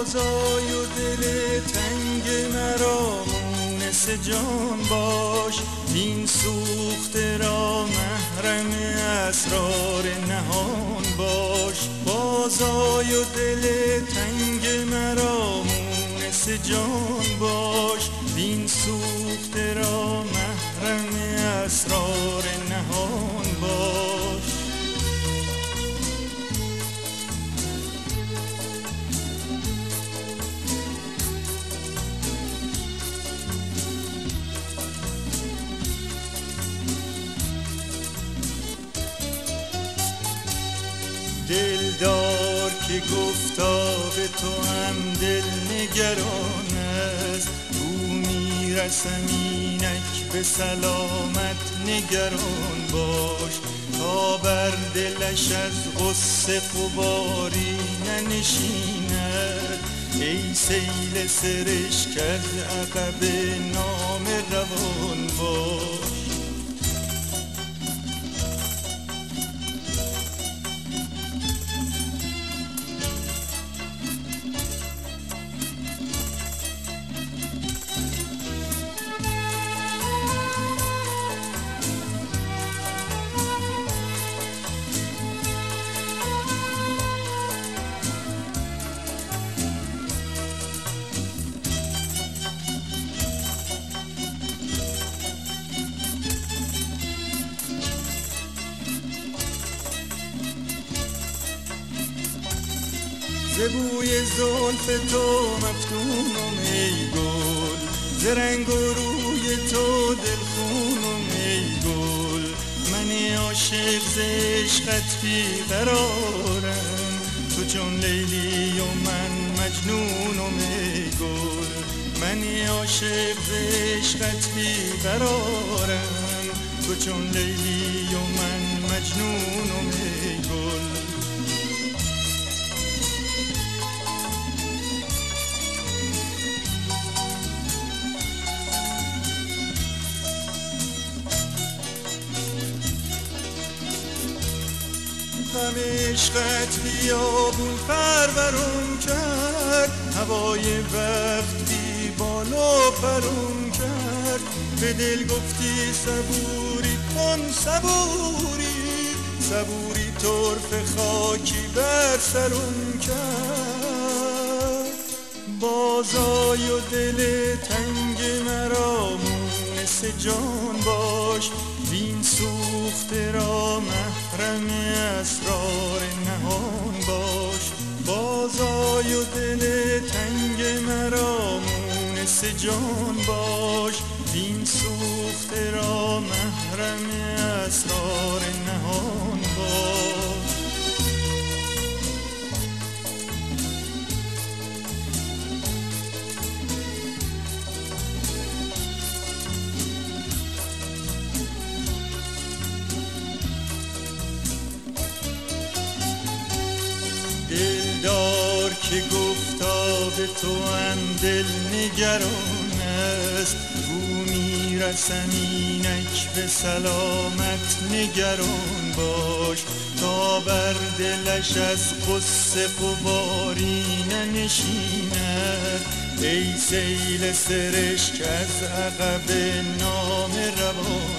بازای و دل تنگ مرا مونس جان باش، این سوخته را محرم اسرار نهان باش. بازای و دل تنگ مرا مونس جان باش، این سوخته را محرم اسرار نهان باش. دلدار که گفتا به تو هم دل نگران است، او میرسم اینک به سلامت نگران باش. تا بر دلش از غصه غباری ننشیند، ای سیل سرش کز عقب نام روان باش. ز بوی زلف تو مفتونم ای گل، ز رنگ و روی تو دلخونم ای گل. من عاشق ز عشقت بیقرارم، تو چون لیلی و من مجنونم ای گل. من عاشق ز عشقت بیقرارم، تو چون لیلی و من مجنونم ای گل. غم عشقت بیابون پرورم کرد، هوای وقت بی بال و پرم کرد. به دل گفتی صبوری کن صبوری، صبوری طرف خاکی بر سرم کرد. بازای و دل تنگ مرا مونس جان باش، این سوخته را محرم اسرار نهان باش. بازای و دل تنگ مرا مونس جان باش، این سوخته را محرم اسرار نهان باش. دلدار که گفتا به تو هم دل نگران است، او میرسم اینک به سلامت نگران باش. تا بر دلش از غصه غباری ننشیند، ای سیل سرش که از عقب نام روان